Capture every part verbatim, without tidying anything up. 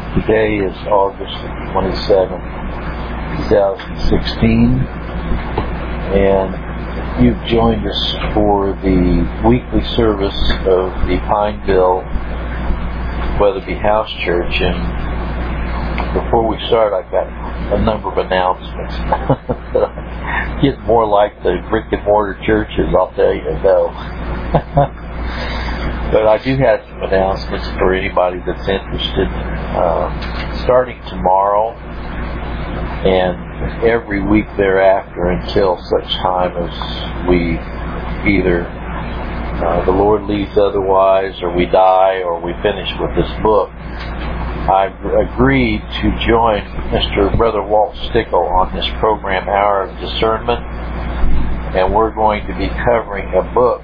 Today is August twenty-seventh, twenty sixteen, and you've joined us for the weekly service of the Pineville Weatherby House Church. And before we start, I've got a number of announcements. Get more like the brick and mortar churches, I'll tell you, though. But I do have some announcements for anybody that's interested. Uh, starting tomorrow and every week thereafter until such time as we either uh, the Lord leads otherwise, or we die, or we finish with this book, I've agreed to join Mister Brother Walt Stickle on this program, Hour of Discernment, and we're going to be covering a book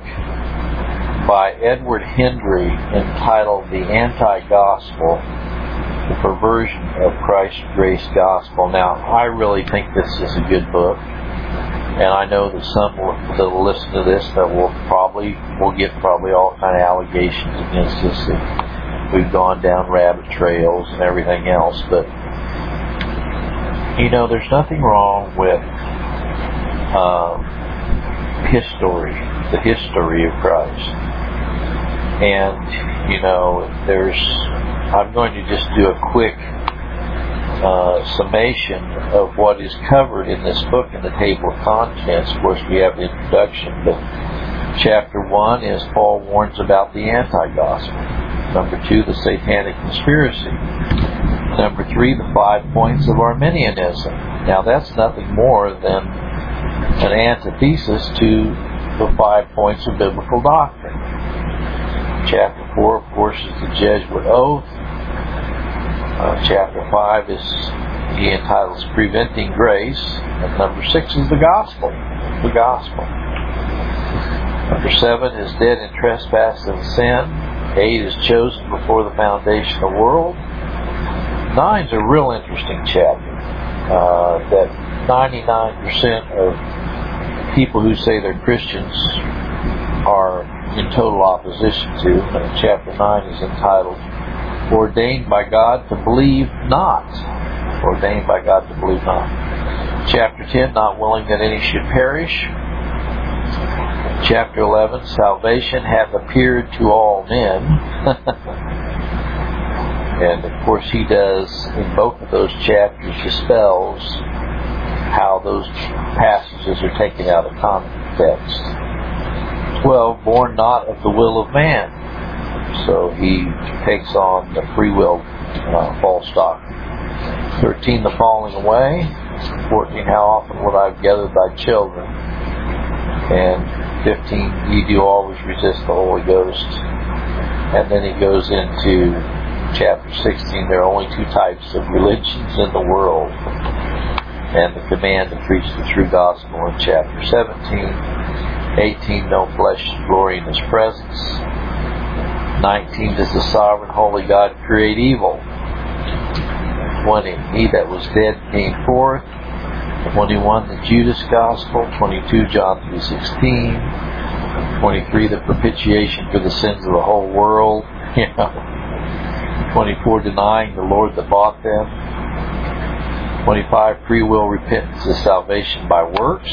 by Edward Hendry entitled The Anti-Gospel, The Perversion of Christ's Grace Gospel. Now, I really think this is a good book, and I know that some that will listen to this that will probably will get probably all kind of allegations against us that we've gone down rabbit trails and everything else. But you know, there's nothing wrong with um, history, the history of Christ. And, you know, there's, I'm going to just do a quick uh, summation of what is covered in this book in the table of contents. Of course, we have the introduction, but chapter one is Paul warns about the anti-gospel. Number two, the satanic conspiracy. Number three, the five points of Arminianism. Now, that's nothing more than an antithesis to the five points of biblical doctrine. Chapter four, of course, is the Jesuit Oath. Uh, chapter five is, he entitles Preventing Grace. And number six is the Gospel. The Gospel. Number seven is Dead in Trespass and Sin. Eight is Chosen Before the Foundation of the World. Nine's a real interesting chapter. Uh, that ninety-nine percent of people who say they're Christians are in total opposition to. And chapter nine is entitled Ordained by God to Believe Not. Ordained by God to Believe Not. Chapter ten, Not Willing that Any Should Perish. Chapter eleven, Salvation Hath Appeared to All Men. And of course he does, in both of those chapters, dispels how those passages are taken out of context. twelve, Born Not of the Will of Man. So he takes on the free will uh, false doctrine. thirteen, The Falling Away. fourteen, How Often Would I Have Gathered Thy Children. And fifteen, Ye Do Always Resist the Holy Ghost. And then he goes into chapter sixteen, There are only two types of religions in the world. And the command to preach the true gospel in chapter seventeen. eighteen, No flesh glory in His presence. nineteen, Does the sovereign holy God create evil? twenty, He that was dead came forth. twenty-one, The Judas Gospel. twenty-two, John three sixteen. twenty-three, The propitiation for the sins of the whole world. You know. twenty-four, Denying the Lord that bought them. twenty-five, Free will repentance is salvation by works.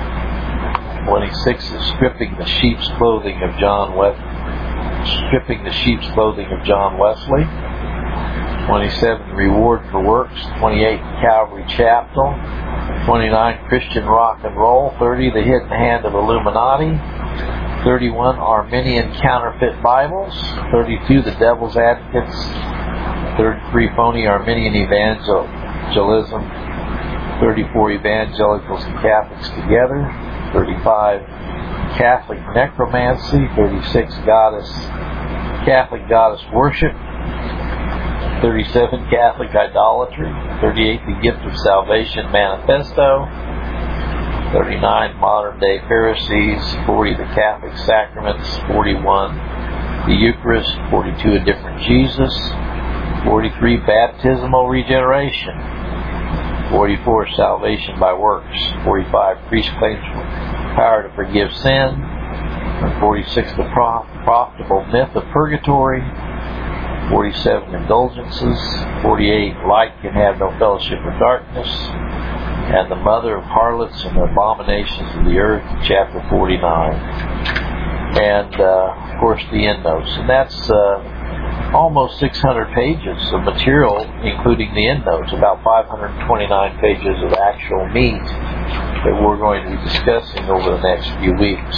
twenty-six is stripping the sheep's clothing of John Wesley. Stripping the sheep's clothing of John Wesley. twenty-seven, Reward for works. twenty-eight, Calvary Chapel. twenty-nine, Christian rock and roll. thirty, The hidden hand of Illuminati. thirty-one, Arminian counterfeit Bibles. thirty-two, The devil's advocates. thirty-three, Phony Arminian evangelism. thirty-four, Evangelicals and Catholics together. thirty-five, Catholic necromancy. thirty-six, Goddess, Catholic goddess worship. thirty-seven, Catholic idolatry. thirty-eight, The Gift of Salvation Manifesto. thirty-nine, Modern Day Pharisees. forty, The Catholic Sacraments. forty-one, The Eucharist. forty-two, A Different Jesus. forty-three, Baptismal Regeneration. forty-four, Salvation by Works. forty-five, Priest Claims Power to Forgive Sin. And forty-six, The Profitable Myth of Purgatory. forty-seven, indulgences. forty-eight, light can have no fellowship with darkness. And the mother of harlots and abominations of the earth, chapter forty-nine. And, uh, of course, the endnotes. And that's uh, almost six hundred pages of material, including the endnotes, about five hundred twenty-nine pages of actual meat that we're going to be discussing over the next few weeks.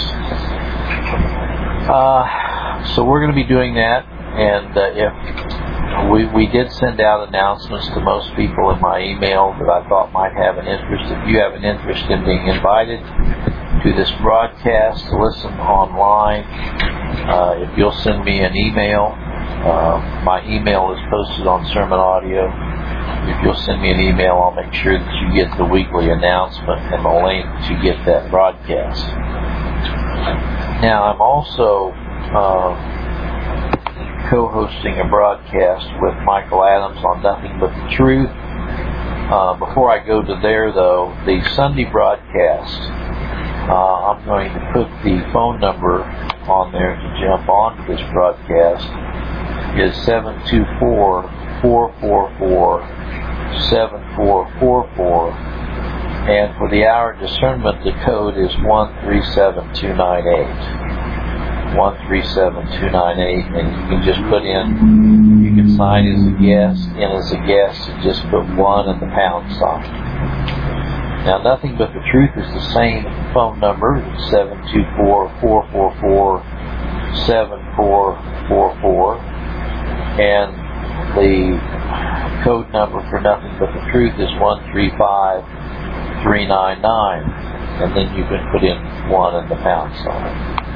Uh, so we're going to be doing that, and uh, if we, we did send out announcements to most people in my email that I thought might have an interest. If you have an interest in being invited to this broadcast to listen online, uh, if you'll send me an email, uh, my email is posted on Sermon Audio. If you'll send me an email, I'll make sure that you get the weekly announcement and the link to get that broadcast. Now, I'm also uh, co-hosting a broadcast with Michael Adams on Nothing But the Truth. Uh, before I go to there, though, the Sunday broadcast, uh, I'm going to put the phone number on there to jump onto this broadcast, is seven two four, four four four, seven four four four, and for the hour discernment, the code is one three seven two nine eight. one three seven two nine eight, and you can just put in, you can sign as a guest, in as a guest, and just put one and the pound sign. Now, Nothing But the Truth is the same phone number, seven two four, four four four, seven four four four, and the code number for Nothing But the Truth is one three five three nine nine, and then you can put in one and the pound sign.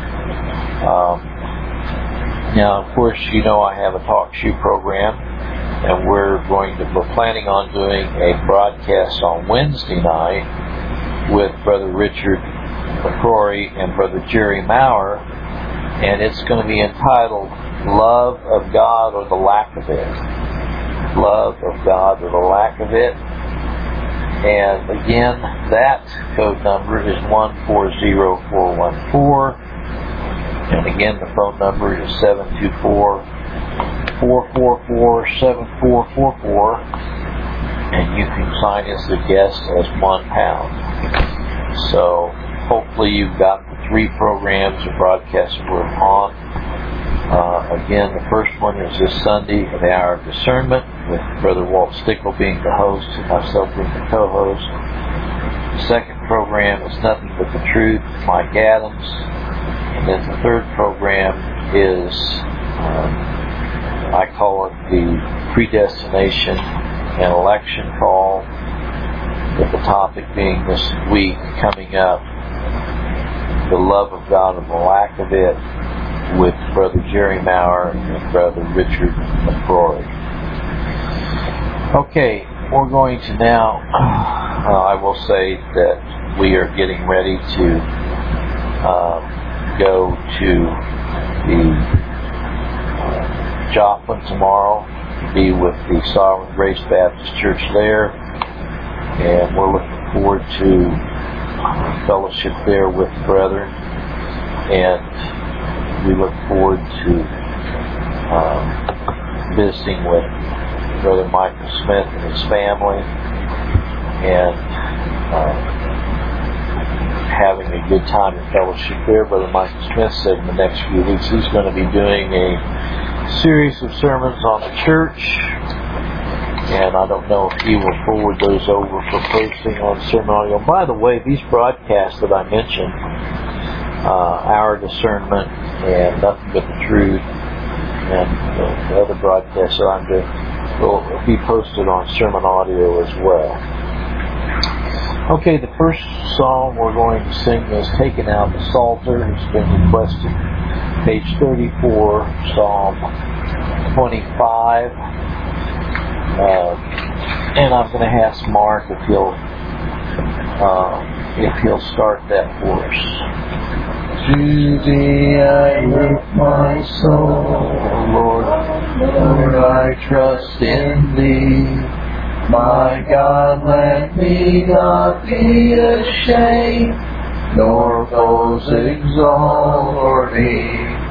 Um, now, of course, you know I have a talk show program, and we're going to, we're planning on doing a broadcast on Wednesday night with Brother Richard McCrory and Brother Jerry Maurer, and it's going to be entitled Love of God or the Lack of It. Love of God or the Lack of It. And again, that code number is one four zero four one four. And again, the phone number is seven two four, four four four, seven four four four. And you can sign as a guest as one pound. So hopefully you've got the three programs or broadcasts we're on. Uh, again, the first one is this Sunday, the Hour of Discernment, with Brother Walt Stickle being the host and myself being the co-host. The second program is Nothing But the Truth, Mike Adams. And then the third program is, um, I call it the Predestination and Election Call, with the topic being this week coming up, the love of God and the lack of it, with Brother Jerry Maurer and Brother Richard McCrory. Okay, we're going to now, uh, I will say that we are getting ready to uh, go to the uh, Joplin tomorrow, to be with the Sovereign Grace Baptist Church there, and we're looking forward to fellowship there with the brethren, and we look forward to um, visiting with Brother Michael Smith and his family, and uh, having a good time in fellowship there. Brother Michael Smith said in the next few weeks he's going to be doing a series of sermons on the church, and I don't know if he will forward those over for posting on Sermon Audio. By the way, these broadcasts that I mentioned, Uh, Our Discernment and Nothing But the Truth, and uh, the other broadcasts that I'm doing will be posted on Sermon Audio as well. Okay, the first song we're going to sing is Taken Out the Psalter. It's been requested. Page thirty-four, Psalm twenty-five. Uh, and I'm going to ask Mark if he'll uh, if he'll start that for us. To thee I lift my soul, Lord, Lord, I trust in thee. My God, let me not be ashamed, nor foes exalt me.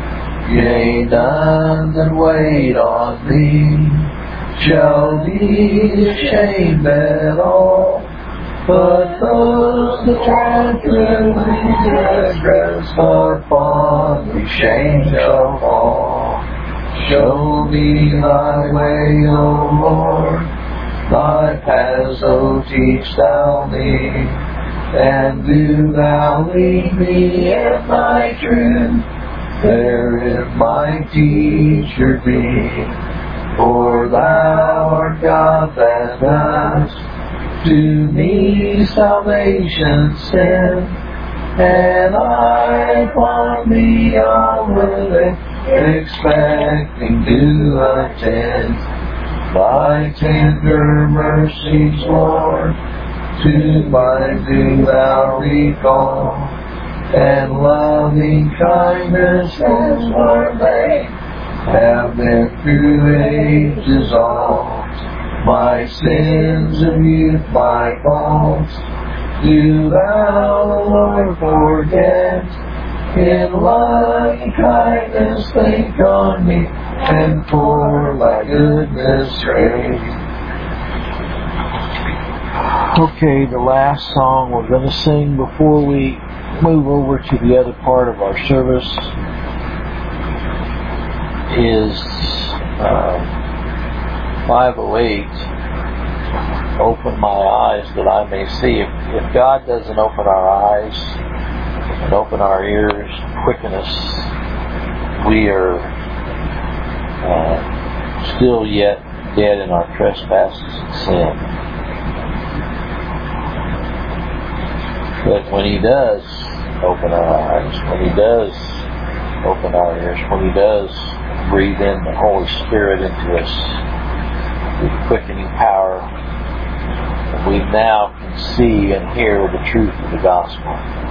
Yea, none that wait on thee shall be ashamed at all, but those that tranquilly transgress upon thee shame shall fall. Show me thy way, O Lord, thy paths, O teach thou me, and do thou lead me in thy truth, therein my teacher be. For thou art God that dost to me salvation send, and I upon thee always expecting to attend. Thy tender mercies, Lord, to my do thou recall, and loving kindness as for they have been through ages all. My sins of youth, my faults, do thou, Lord, forget. In loving kindness think on me, and for thy goodness grace. Okay, the last song we're going to sing before we move over to the other part of our service is uh, five oh eight, Open My Eyes That I May See. If, if God doesn't open our eyes and open our ears, quicken us, we are uh, still yet dead in our trespasses and sin. But when He does open our eyes, when He does open our ears, when He does breathe in the Holy Spirit into us with quickening power, we now can see and hear the truth of the gospel.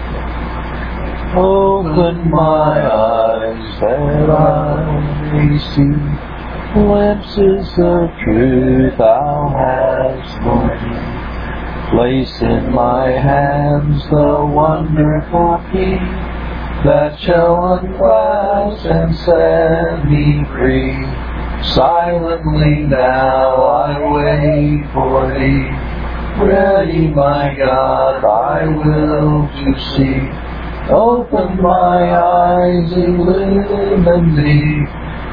Open my eyes that I may see glimpses of truth thou hast for me. Place in my hands the wonderful key that shall unclasp and set me free. Silently now I wait for thee. Ready, my God, I will to see. Open my eyes, illumine thee.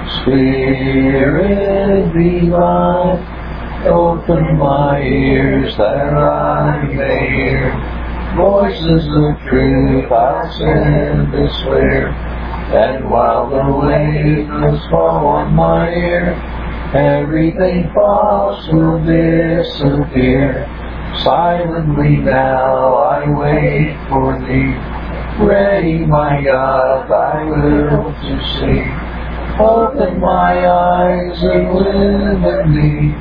Spirit divine, open my ears that I may hear voices of truth I'll send to swear. And while the waves fall on my ear, everything false will disappear. Silently now I wait for thee. Ready, my God, I will to see. Open my eyes and illumine thee.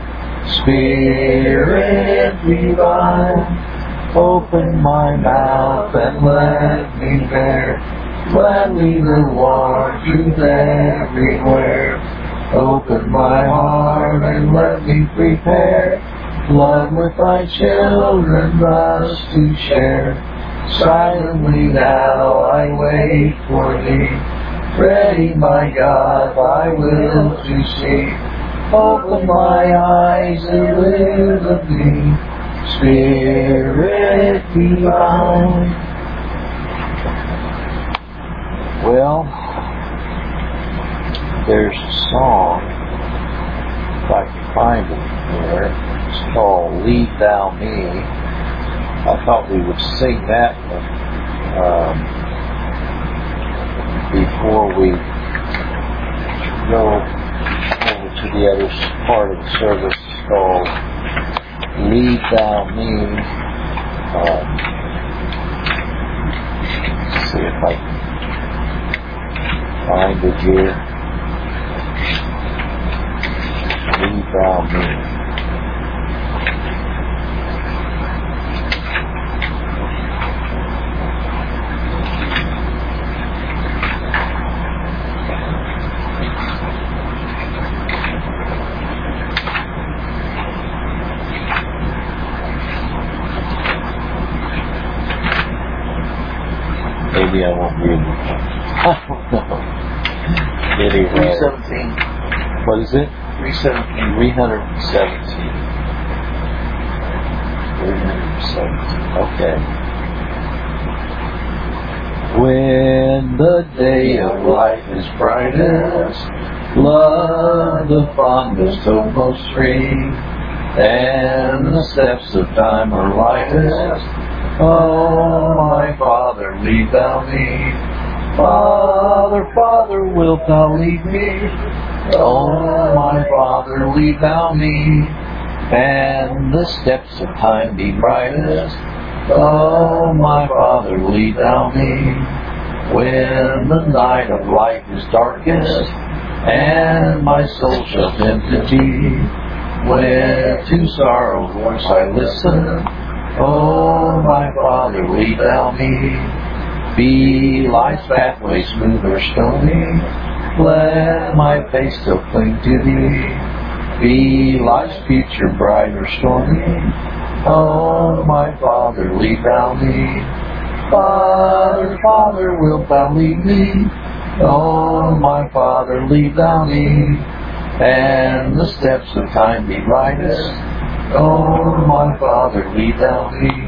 Spirit divine, open my mouth and let me bear gladly the warm truth everywhere. Open my heart and let me prepare love with thy children thus to share. Silently now I wait for thee. Ready, my God, I will to see. Open my eyes and illumine thee. Spirit divine. Well, there's a song, if I can find it here. It's called Lead Thou Me. I thought we would sing that one um, before we go over to the other part of the service. It's called Lead Thou Me. Um, let's see if I can find it here. Lead Thou Me. Maybe I won't be able to. I don't know. Anyway. three seventeen. What is it? three seventeen. three hundred seventeen. three hundred seventeen. Okay. When the day of life is brightest, love the fondest hope most free, and the steps of time are lightest, oh, my Father, lead thou me. Father, Father, wilt thou lead me? Oh, my Father, lead thou me. And the steps of time be brightest, oh, my Father, lead thou me. When the night of life is darkest, and my soul shall tend to thee, when to sorrow's voice I listen, oh, my Father, lead thou me. Be life's pathway smooth or stony, let my face still cling to thee. Be life's future bright or stormy, oh, my Father, lead thou me. Father, Father, wilt thou lead me? Oh, my Father, lead thou me. And the steps of time be brightest, oh, my Father, lead thou me.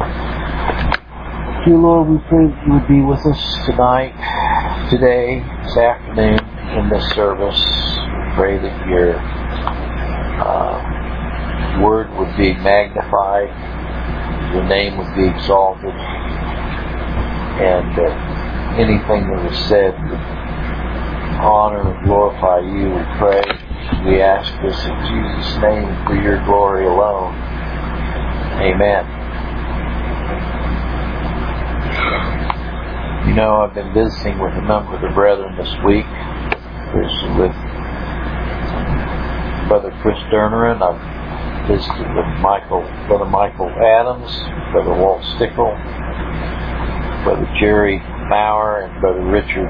Dear Lord, we pray that you would be with us tonight, today, this afternoon, in this service. We pray that your uh, word would be magnified, your name would be exalted, and uh, anything that was said would honor and glorify you, we pray. We ask this in Jesus' name for your glory alone. Amen. You know, I've been visiting with a number of the brethren this week. There's with Brother Chris Derner, and I've visited with Michael, Brother Michael Adams, Brother Walt Stickle, Brother Jerry Maurer, and Brother Richard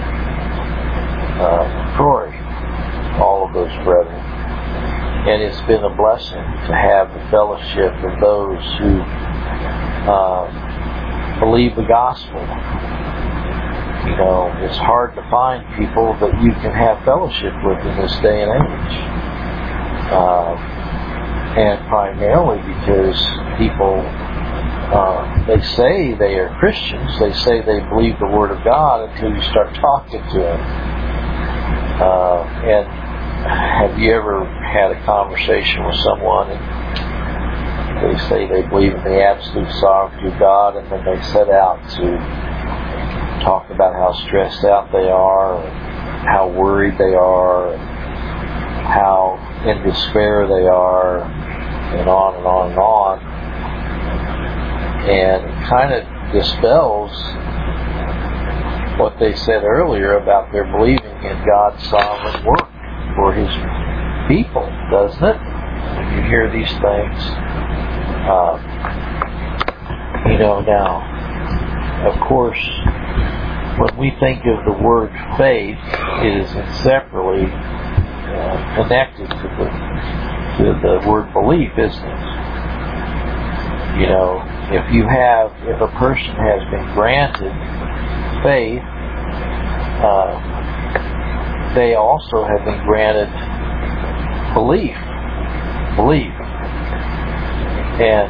uh, Troy, all of those brethren. And it's been a blessing to have the fellowship of those who uh, believe the gospel. You know, it's hard to find people that you can have fellowship with in this day and age. Uh, and primarily because people, uh, they say they are Christians, they say they believe the Word of God until you start talking to them. Uh, and have you ever had a conversation with someone and they say they believe in the absolute sovereignty of God, and then they set out to talk about how stressed out they are, and how worried they are, and how in despair they are, and on and on and on. And it kind of dispels what they said earlier about their believing in God's sovereign work for His people, doesn't it? When you hear these things, uh, you know, now, of course, when we think of the word faith, it is inseparably uh, connected to the, to the word belief, isn't it? You know, if you have, if a person has been granted faith, uh, they also have been granted belief. Belief. And,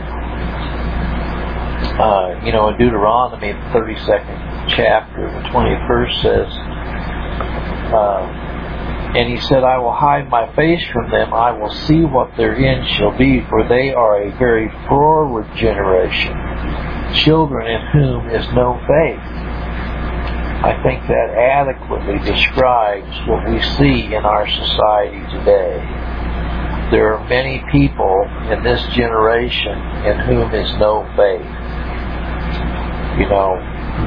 uh, you know, in Deuteronomy, the thirty-second chapter, the twentieth verse says, uh, and he said, I will hide my face from them, I will see what their end shall be, for they are a very froward generation, children in whom is no faith. I think that adequately describes what we see in our society today. There are many people in this generation in whom is no faith. You know,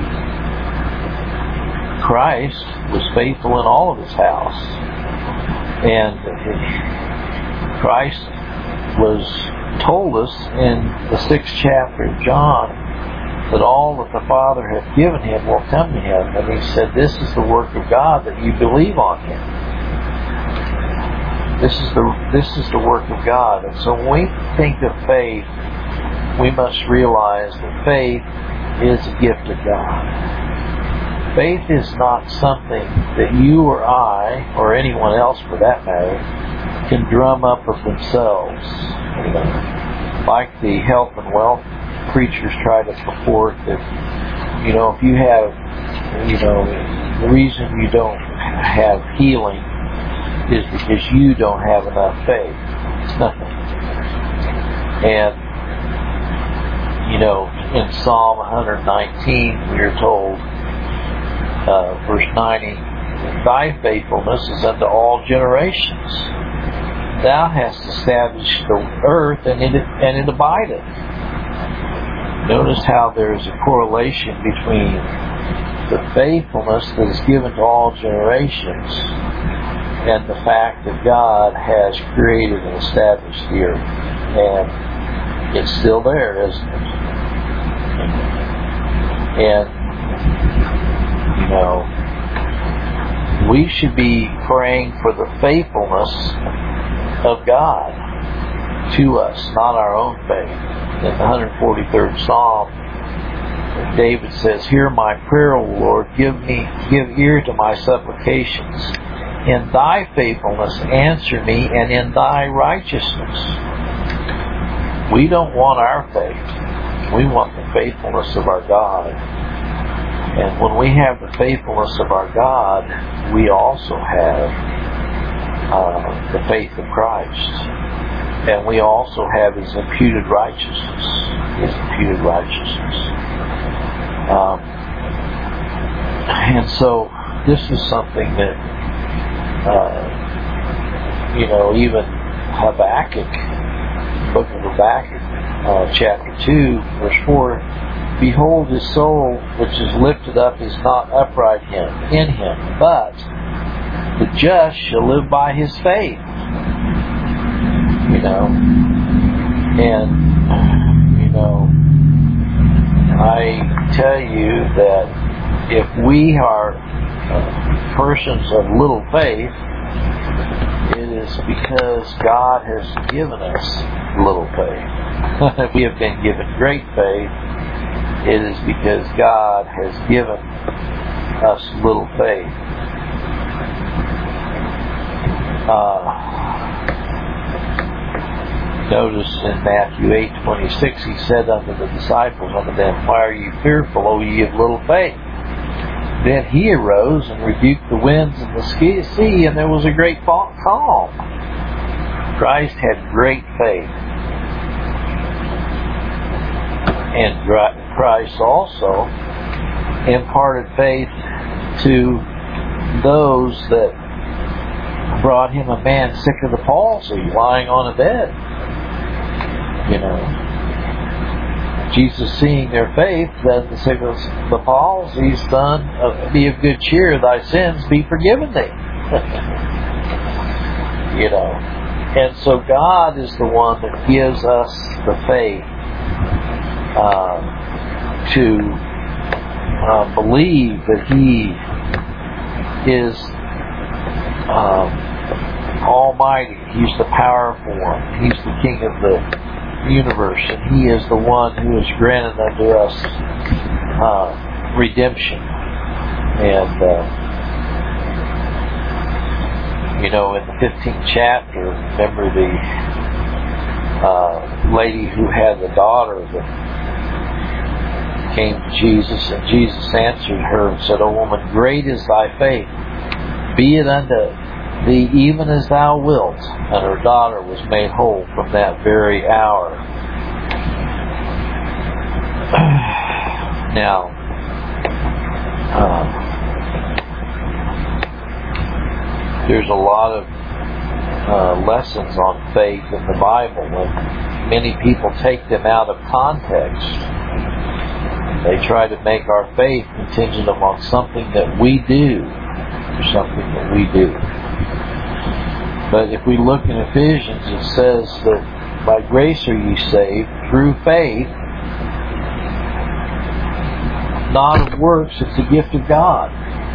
Christ was faithful in all of His house. And Christ was told us in the sixth chapter of John that all that the Father hath given Him will come to Him. And He said, this is the work of God, that you believe on Him. This is the this is the work of God. And so when we think of faith, we must realize that faith is a gift of God. Faith is not something that you or I, or anyone else for that matter, can drum up of themselves. You know, like the health and wealth preachers try to purport that, you know, if you have, you know, the reason you don't have healing is because you don't have enough faith. And, you know, in Psalm one nineteen, we are told, uh, verse ninety, thy faithfulness is unto all generations. Thou hast established the earth, and it, and it abideth. Notice how there is a correlation between the faithfulness that is given to all generations and the fact that God has created and established the earth. And it's still there, isn't it? And, you know, we should be praying for the faithfulness of God to us, not our own faith. In the one hundred forty-third Psalm, David says, hear my prayer, O Lord, give me, give ear to my supplications. In thy faithfulness answer me, and in thy righteousness. We don't want our faith. We want the faithfulness of our God. And when we have the faithfulness of our God, we also have uh, the faith of Christ. And we also have His imputed righteousness. His imputed righteousness. Um, and so, this is something that, uh, you know, even Habakkuk, book of Habakkuk, uh, chapter two, verse four, behold, his soul which is lifted up is not upright him, in him, but the just shall live by his faith. You know, and, you know, I tell you that if we are uh, persons of little faith, it is because God has given us little faith. If we have been given great faith, it is because God has given us little faith. Uh, Notice in Matthew eight twenty-six, He said unto the disciples, unto them, why are ye fearful, O ye of little faith? Then He arose and rebuked the winds and the sea, and there was a great calm. Christ had great faith. And Christ also imparted faith to those that brought Him a man sick of the palsy, lying on a bed. You know, Jesus, seeing their faith, said the sick of the palsy, son, be of good cheer, thy sins be forgiven thee. You know, and so God is the one that gives us the faith uh, to uh, believe that He is um, Almighty. He's the powerful one. He's the King of the universe, and He is the one who has granted unto us uh, redemption. And uh, you know, in the fifteenth chapter, remember the uh, lady who had the daughter that came to Jesus, and Jesus answered her and said, O woman, great is thy faith, be it unto thee even as thou wilt. And her daughter was made whole from that very hour. Now, uh, there's a lot of uh, lessons on faith in the Bible, and many people take them out of context. They try to make our faith contingent upon something that we do, or something that we do. But if we look in Ephesians, it says that by grace are ye saved through faith, not of works, it's a gift of God.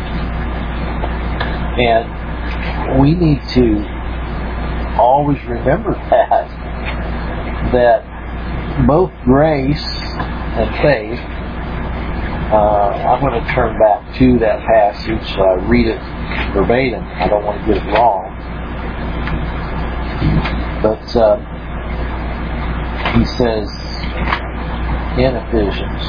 And we need to always remember that, that both grace and faith Uh, I'm going to turn back to that passage. So I read it verbatim. I don't want to get it wrong. But uh, he says in Ephesians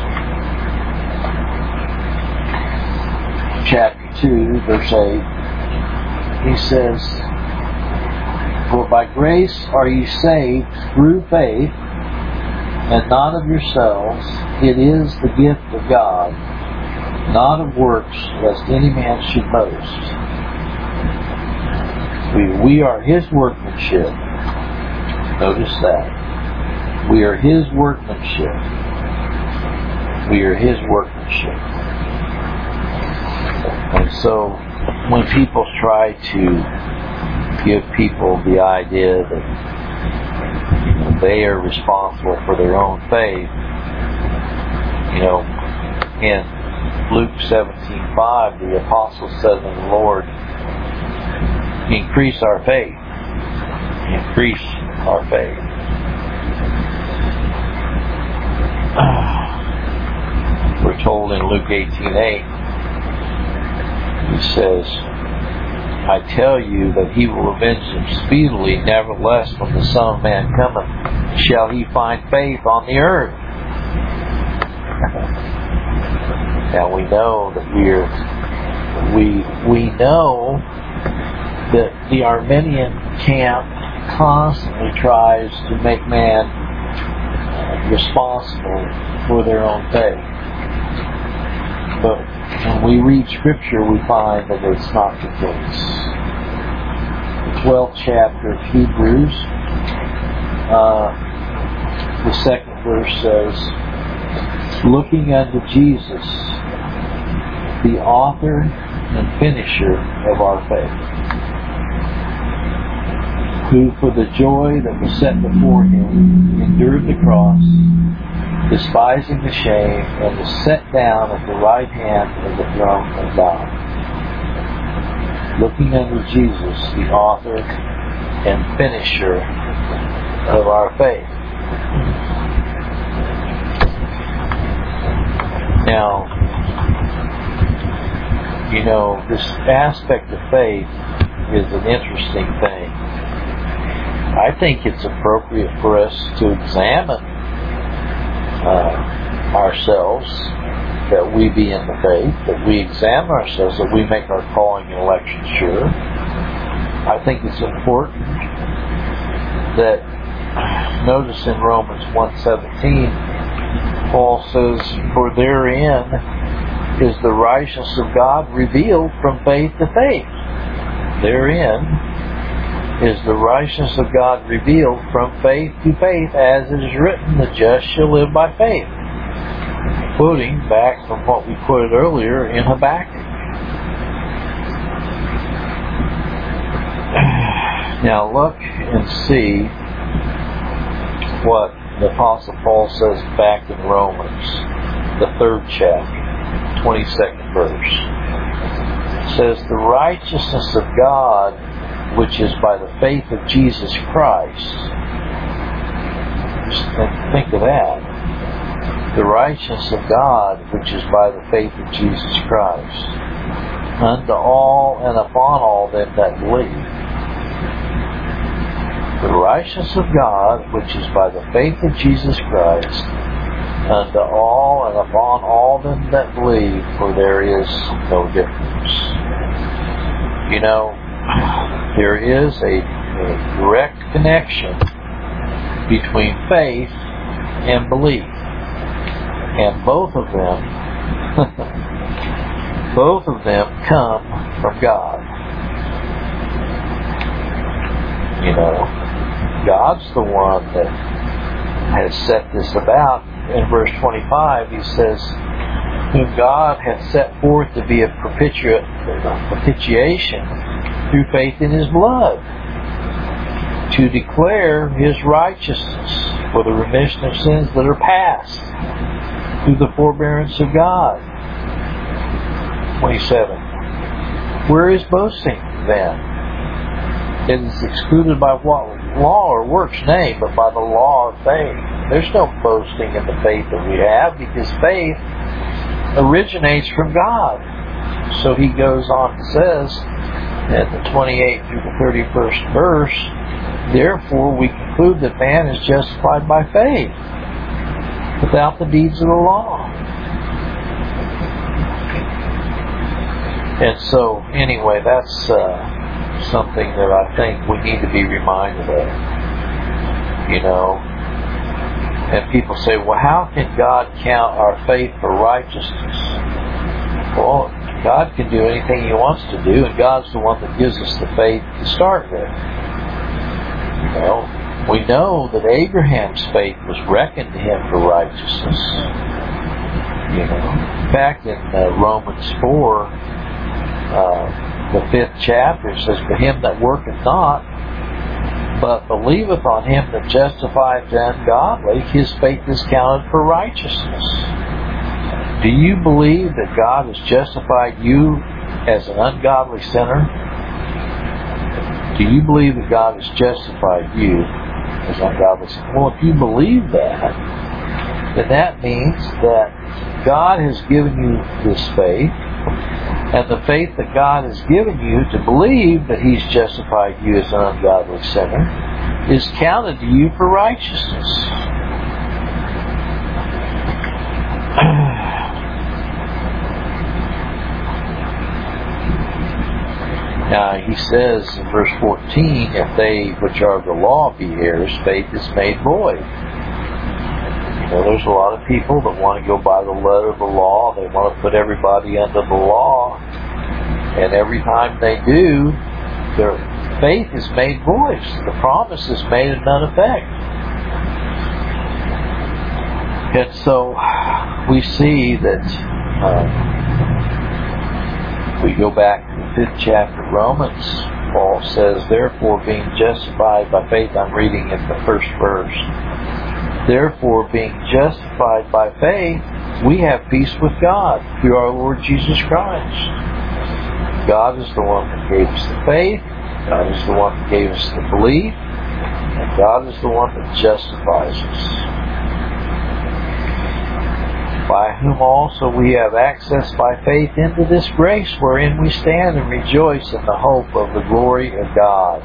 chapter two, verse eight, he says, "For by grace are ye saved through faith, and not of yourselves. It is the gift of God, not of works, lest any man should boast." We, we are His workmanship. Notice that. We are His workmanship. We are His workmanship. And so, when people try to give people the idea that they are responsible for their own faith, you know, in Luke seventeen five, the apostle said to the Lord, "Increase our faith. Increase our faith." We're told in Luke eighteen eight, he says, "I tell you that he will avenge them speedily. Nevertheless, when the Son of Man cometh, shall he find faith on the earth?" Now we know that we're we we know that the Arminian camp constantly tries to make man responsible for their own faith. But when we read Scripture, we find that it's not the case. The twelfth chapter of Hebrews, uh, the second verse says, "Looking unto Jesus, the author and finisher of our faith, who for the joy that was set before him endured the cross, despising the shame, and was set down at the right hand of the throne of God." Looking unto Jesus, the author and finisher of our faith. Now, you know, this aspect of faith is an interesting thing. I think it's appropriate for us to examine uh, ourselves, that we be in the faith, that we examine ourselves, that we make our calling and election sure. I think it's important that, notice in Romans one seventeen, Paul says, "For therein is the righteousness of God revealed from faith to faith." Therein is the righteousness of God revealed from faith to faith, as it is written, "The just shall live by faith." Quoting back from what we quoted earlier in Habakkuk. Now look and see what the Apostle Paul says back in Romans, the third chapter, twenty-second verse. It says, "The righteousness of God, which is by the faith of Jesus Christ." Just think of that. The righteousness of God, which is by the faith of Jesus Christ, unto all and upon all them that believe. The righteousness of God, which is by the faith of Jesus Christ, unto all and upon all them that believe, for there is no difference. You know, there is a, a direct connection between faith and belief. And both of them, both of them come from God. You know, God's the one that has set this about. In verse twenty-five, he says, "Whom God hath set forth to be a propitiation through faith in His blood, to declare His righteousness for the remission of sins that are past, through the forbearance of God." twenty-seven. Where is boasting then? It is excluded by what law or works? Nay, but by the law of faith. There's no boasting in the faith that we have, because faith originates from God. So he goes on and says, at the twenty-eighth through the thirty-first verse, therefore we conclude that man is justified by faith, without the deeds of the law. And so, anyway, that's uh, something that I think we need to be reminded of. You know, and people say, well, how can God count our faith for righteousness? Well, God can do anything He wants to do, and God's the one that gives us the faith to start with. Well, we know that Abraham's faith was reckoned to him for righteousness. You know, back in uh, Romans four, uh, the fifth chapter, it says, "But him that worketh not, but believeth on him that justifieth the ungodly, his faith is counted for righteousness." Do you believe that God has justified you as an ungodly sinner? Do you believe that God has justified you as ungodly sinner? Well, if you believe that, then that means that God has given you this faith, and the faith that God has given you to believe that He's justified you as an ungodly sinner is counted to you for righteousness. Now, he says in verse fourteen, if they which are of the law be heirs, faith is made void. You know, there's a lot of people that want to go by the letter of the law. They want to put everybody under the law. And every time they do, their faith is made void. The promise is made of none effect. And so we see that uh, we go back to the fifth chapter of Romans. Paul says, therefore being justified by faith, I'm reading in the first verse, therefore being justified by faith, we have peace with God through our Lord Jesus Christ. God is the one that gave us the faith, God is the one that gave us the belief, and God is the one that justifies us. By whom also we have access by faith into this grace wherein we stand and rejoice in the hope of the glory of God.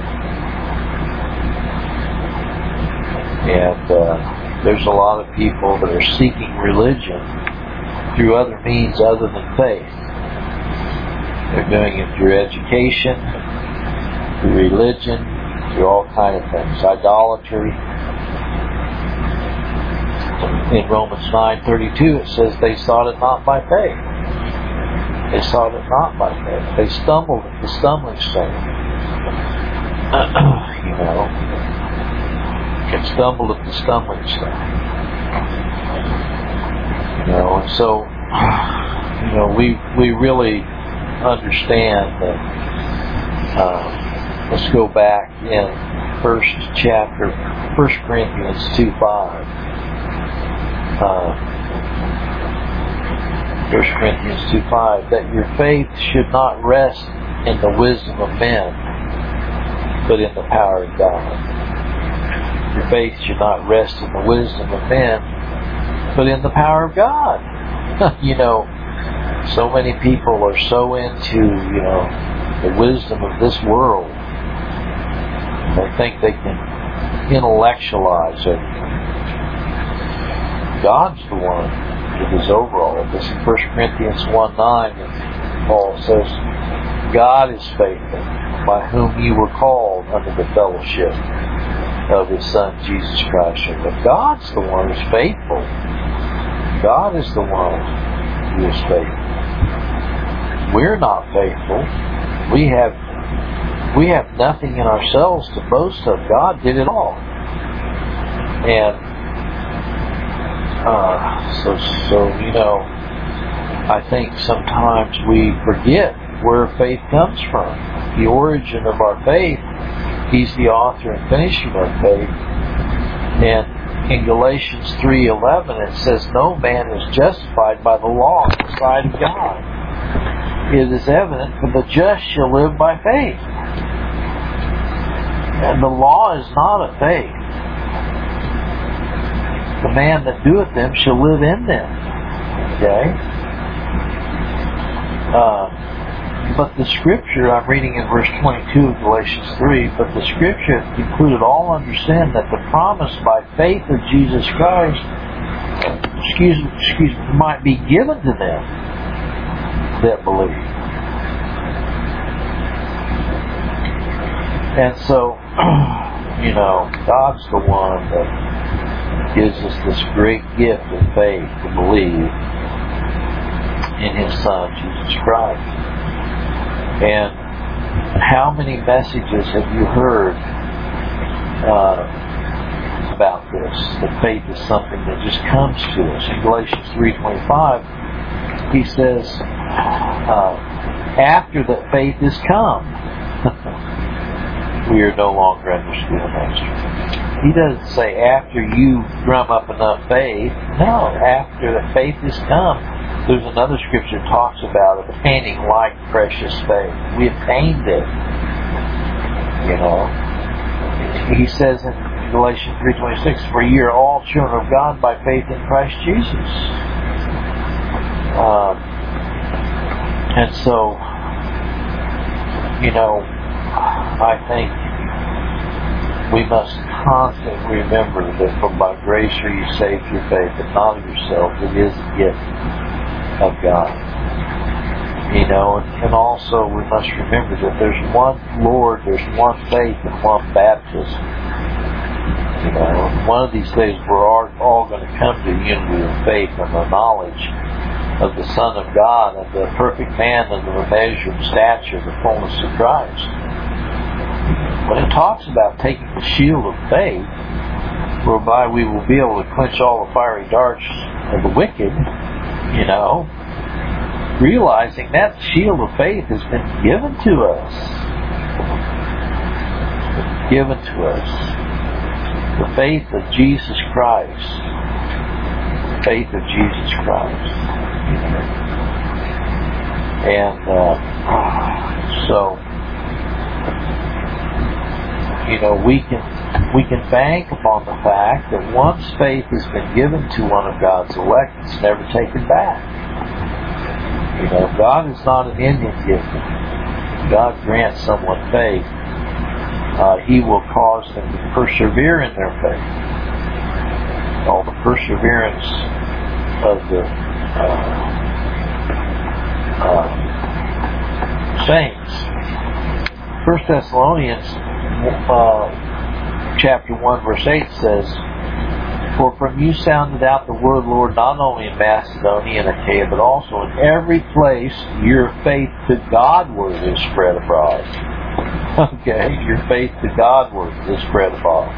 And uh, there's a lot of people that are seeking religion through other means other than faith. They're doing it through education, through religion, through all kinds of things, idolatry. In Romans nine thirty-two, it says they sought it not by faith. They sought it not by faith. They stumbled at the stumbling stone. you know, get stumbled at the stumbling stone. You know, and so, you know, we we really understand that. Uh, let's go back in first chapter, First Corinthians two five. Uh, First Corinthians two five, that your faith should not rest in the wisdom of men, but in the power of God. Your faith should not rest in the wisdom of men, but in the power of God. You know, so many people are so into, you know, the wisdom of this world. They think they can intellectualize it. God's the one that is over all of this. In First Corinthians one nine, Paul says, God is faithful, by whom you were called unto the fellowship of His Son, Jesus Christ. But God's the one who's faithful. God is the one who is faithful. We're not faithful. We have we have nothing in ourselves to boast of. God did it all. And Uh, so, so, you know, I think sometimes we forget where faith comes from. The origin of our faith, He's the author and finisher of our faith. And in Galatians three eleven it says, no man is justified by the law in the sight of God. It is evident, for the just shall live by faith. And the law is not of faith. The man that doeth them shall live in them. Okay? Uh, but the Scripture, I'm reading in verse twenty-two of Galatians three, but the Scripture concluded, all understand that the promise by faith of Jesus Christ, excuse, excuse me, might be given to them that believe. And so, you know, God's the one that gives us this great gift of faith to believe in His Son, Jesus Christ. And how many messages have you heard uh, about this? That faith is something that just comes to us. In Galatians three twenty-five, he says, uh, after that faith is come, we are no longer under schoolmaster. He doesn't say after you drum up enough faith. No, after the faith has come. There's another scripture that talks about obtaining like precious faith. We obtained it. You know. He says in Galatians three twenty-six, for ye are all children of God by faith in Christ Jesus. Um, and so, you know, I think we must constantly remember that for by grace are you saved through faith, but not of yourself. It is a gift of God. You know, and, and also we must remember that there's one Lord, there's one faith, and one baptism. You know, one of these days we're all, all going to come to unity of faith and the knowledge of the Son of God and the perfect man and the measure and stature of the fullness of Christ. When it talks about taking the shield of faith, whereby we will be able to quench all the fiery darts of the wicked, you know, realizing that shield of faith has been given to us. Given to us. The faith of Jesus Christ. The faith of Jesus Christ. And uh, so, you know, we can we can bank upon the fact that once faith has been given to one of God's elect, it's never taken back. You know, God is not an Indian gift. God grants someone faith. Uh, he will cause them to persevere in their faith. All the perseverance of the uh, uh, saints. First Thessalonians uh, chapter one verse eight says, for from you sounded out the word, Lord, not only in Macedonia and Achaia, but also in every place your faith to Godward is spread abroad. Okay, your faith to Godward is spread abroad.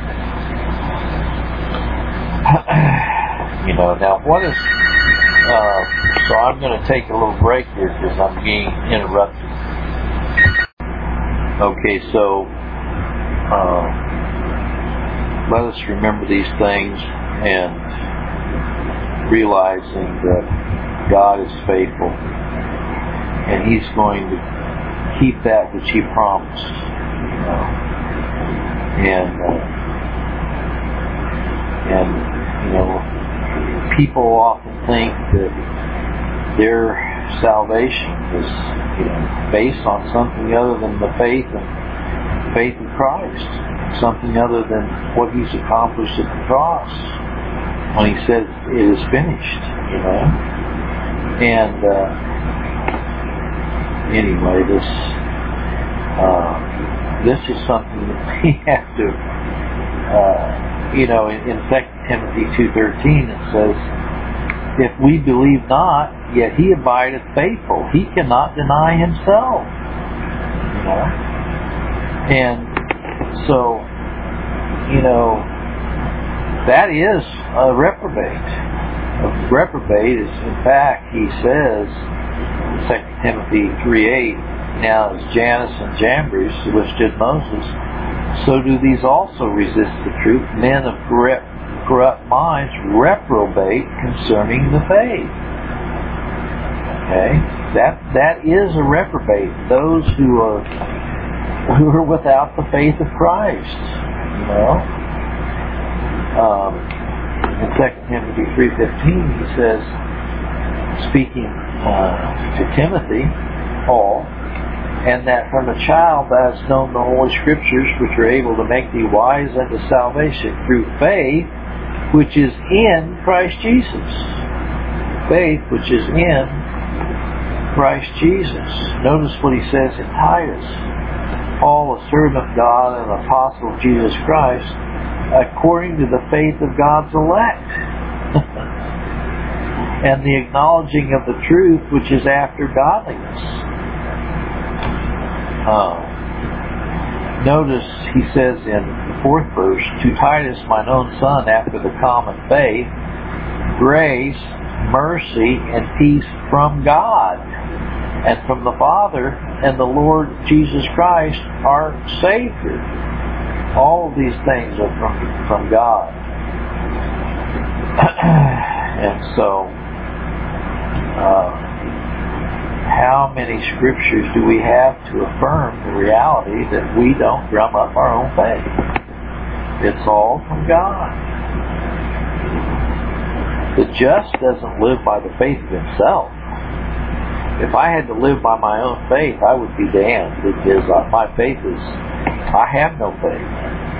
You know, now what is... Uh, so I'm going to take a little break here because I'm being interrupted. Okay, so... Uh, let us remember these things and realizing that God is faithful and He's going to keep that which He promised. You know? And uh, and you know, people often think that their salvation is, you know, based on something other than the faith and faith in Christ, something other than what He's accomplished at the cross when He said it is finished, you know. And uh, anyway, this uh, this is something that we have to, uh, you know, in, in Second Timothy two thirteen it says, if we believe not, yet He abideth faithful. He cannot deny Himself, you know. And so, you know, that is a reprobate. A reprobate is, in fact, he says, in Second Timothy three eight, now as Jannes and Jambres withstood Moses, so do these also resist the truth. Men of corrupt, corrupt minds reprobate concerning the faith. Okay? That that is a reprobate. Those who are who are without the faith of Christ. You know? Um, in Second Timothy three fifteen he says, speaking uh, to Timothy, Paul, and that from a child thou hast known the Holy Scriptures, which are able to make thee wise unto salvation through faith, which is in Christ Jesus. Faith which is in Christ Jesus. Notice what he says in Titus. Paul, a servant of God and an apostle of Jesus Christ, according to the faith of God's elect, and the acknowledging of the truth which is after godliness. Uh, notice he says in the fourth verse, to Titus, mine own son, after the common faith, grace, mercy, and peace from God and from the Father and the Lord Jesus Christ, our Savior. All of these things are from, from God. And so, uh, how many scriptures do we have to affirm the reality that we don't drum up our own faith? It's all from God. The just doesn't live by the faith of himself. If I had to live by my own faith, I would be damned, because uh, my faith is, I have no faith.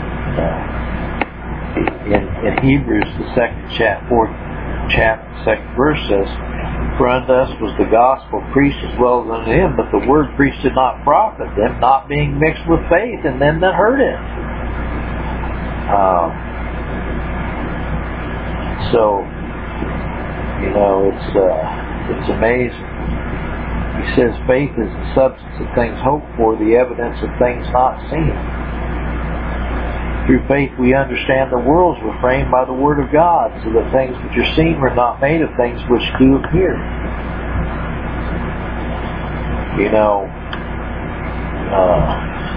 Uh, in, in Hebrews, the second chapter, fourth chapter, second verse says, for unto us was the gospel preached as well as unto him, but the word preached did not profit them, not being mixed with faith in them that heard it. Um, so, you know, it's uh, it's amazing. He says faith is the substance of things hoped for, the evidence of things not seen. Through faith we understand the worlds were framed by the Word of God, so that things which are seen were not made of things which do appear. You know, uh,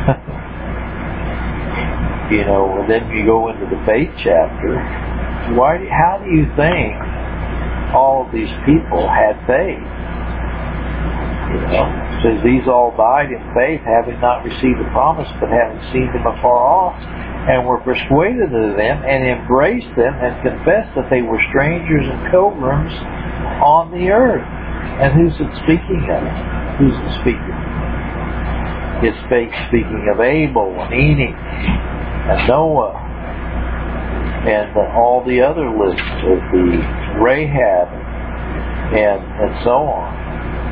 you know, and then you go into the faith chapter. Why? Do, how do you think all of these people had faith? You know, it says these all died in faith, having not received the promise, but having seen them afar off, and were persuaded of them, and embraced them, and confessed that they were strangers and pilgrims on the earth. And who's it speaking of? Who's it speaking? It's faith speaking of Abel and Enoch and Noah and all the other lists of the Rahab and and so on.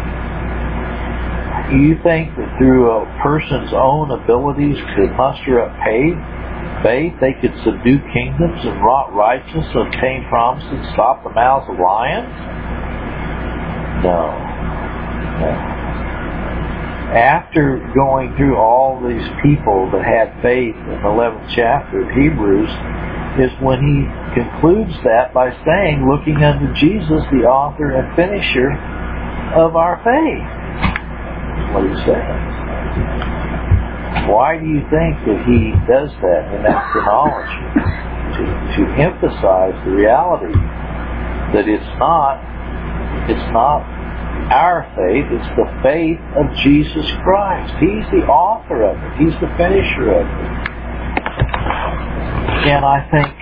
You think that through a person's own abilities to muster up faith, faith, they could subdue kingdoms and wrought righteousness, obtain promises, stop the mouths of lions? No. No. After going through all these people that had faith in the eleventh chapter of Hebrews, is when he concludes that by saying, looking unto Jesus, the author and finisher of our faith. That's what he said. Why do you think that he does that in that chronology? To, to emphasize the reality that it's not, it's not our faith, it's the faith of Jesus Christ. He's the author of it. He's the finisher of it. And I think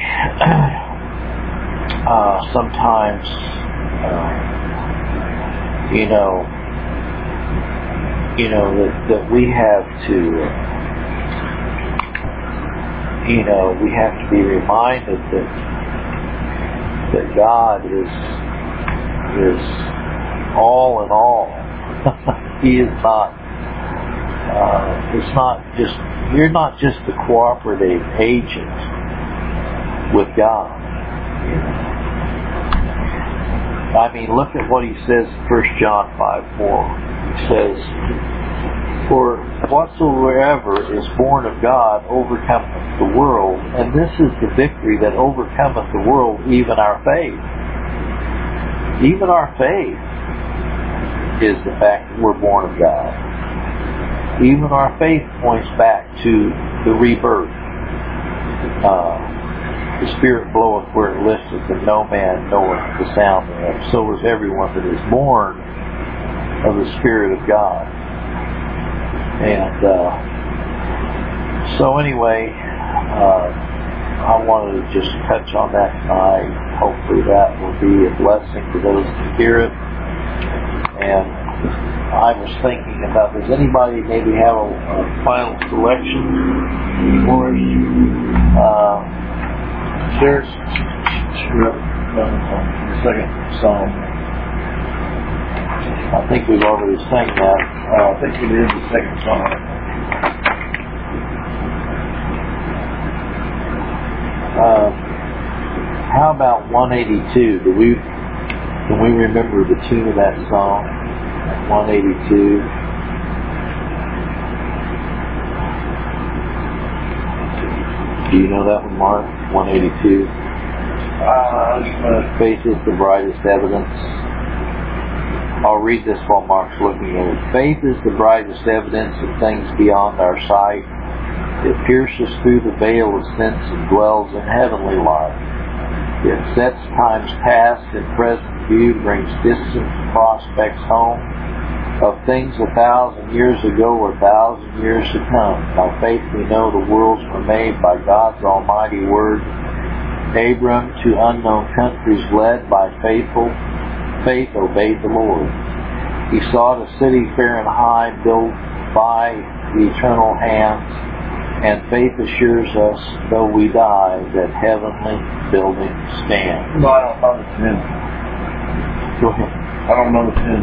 uh, sometimes, uh, you know, you know that, that we have to, you know, we have to be reminded that that God is is all in all. He is not. Uh, it's not just. You're not just a cooperative agent with God. You know? I mean, look at what he says in First John five four. He says, for whatsoever is born of God overcometh the world, and this is the victory that overcometh the world, even our faith. Even our faith is the fact that we're born of God. Even our faith points back to the rebirth. Uh, the Spirit bloweth where it listeth, and no man knoweth the sound thereof. So is everyone that is born of the Spirit of God. And uh, so anyway, uh, I wanted to just touch on that tonight. Hopefully that will be a blessing to those that hear it. and I was thinking about, does anybody maybe have a, a final selection for us? Uh, there's the second song. I think we've already sang that. Uh, I think we did the second song. Uh, how about one eighty-two? Do we can we remember the tune of that song? one eighty-two. Do you know that one, Mark? one eighty-two. Uh, faith is the brightest evidence. I'll read this while Mark's looking at it. Faith is the brightest evidence of things beyond our sight. It pierces through the veil of sense and dwells in heavenly light. It sets times past in present view, brings distant prospects home of things a thousand years ago or a thousand years to come. By faith we know the worlds were made by God's almighty word. Abram to unknown countries led by faithful faith obeyed the Lord. He sought a city fair and high, built by the eternal hands, and faith assures us, though we die, that heavenly building stands. No, I don't know the tune. Go ahead. I don't know the tune.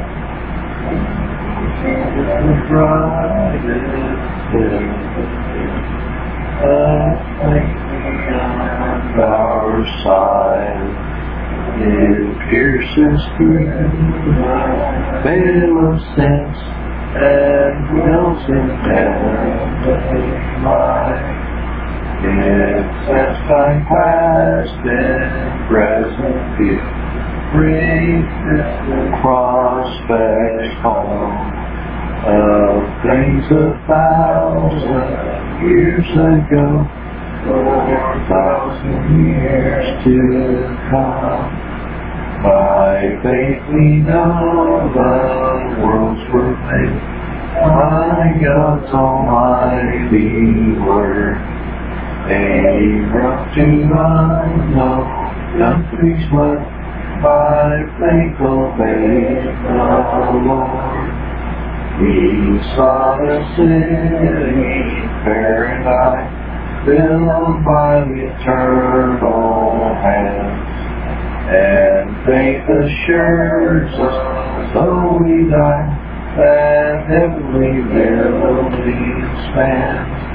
Our side. It pierces through the veil of sense and dwells in heavenly light. It sets time past and present view, brings distant prospects home of things a thousand years ago, or a thousand years to come. By faith we know the worlds were made by God's almighty word. Abram to unknown countries led by faith obeyed the Lord. He sought a city fair and high, built by the eternal hands, and faith assures us, though we die, that heavenly building stands.